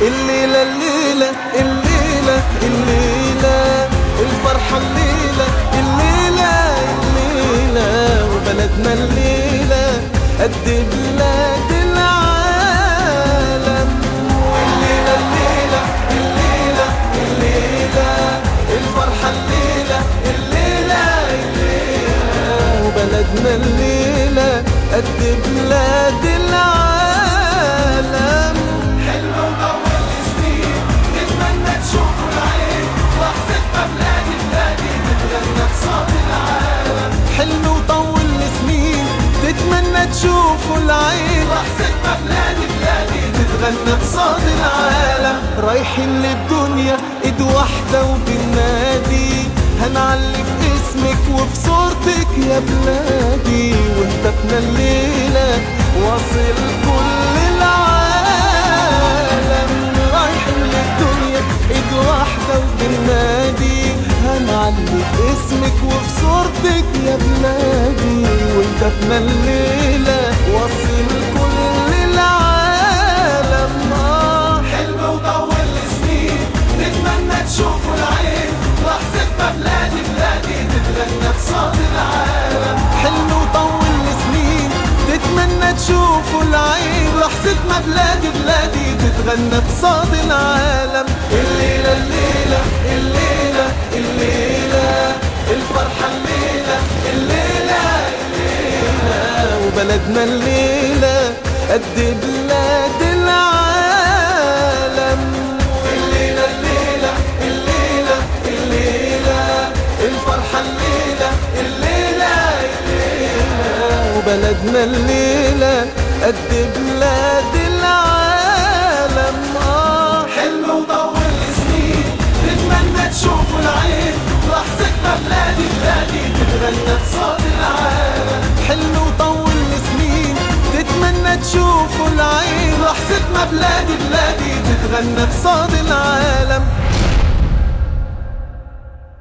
الليلة الليلة الليلة الليلة الفرحة الليلة الليلة الليلة وبلدنا الليلة قد بلاد العالم. الليلة الليلة الليلة الليلة الفرحة الليلة الليلة الليلة وبلدنا الليلة قد بلاد العالم. حلو وطول سنين نتمنى تشوفوا العين لحظة ما بلادي بلادي تتغنى بصوت العالم. حلو وطول سنين تتمنى تشوفوا العين لحظة ما بلادي بلادي تتغنى بصوت العالم. رايحين للدنيا ايد واحدة وبالنادي هنعلي في اسمك وفي صورتك يا بلادي وهتفنا الليلة واصل كل العالم. رايحين للدنيا ايد واحدة وبالنادي هنعلي في اسمك وفي صورتك يا بلادي وهتفنا الليلة واصل كل العالم. حلو وطول سنين نتمنى تشوفوا العين لحظة ما بلادي بلادي تتغنى بصوت العالم. حلو وطول سنين تتمنى تشوفوا العين لحظة ما بلادي بلادي تتغنى بصوت العالم. الليلة الليلة الليلة الليلة الفرحة الليلة الليلة الليلة وبلدنا الليلة قد بلاد العالم. الليلة الليلة الليلة الليلة الفرحة الليلة الليلة الليلة وبلدنا الليلة قد بلاد العالم. حلو وطول سنين نتمنى تشوفوا العين لحظة ما بلادي بلادي تتغنى بصوت العالم. حلو وطول سنين تتمنى تشوفوا العين لحظة ما بلادي بلادي تتغنى بصوت العالم.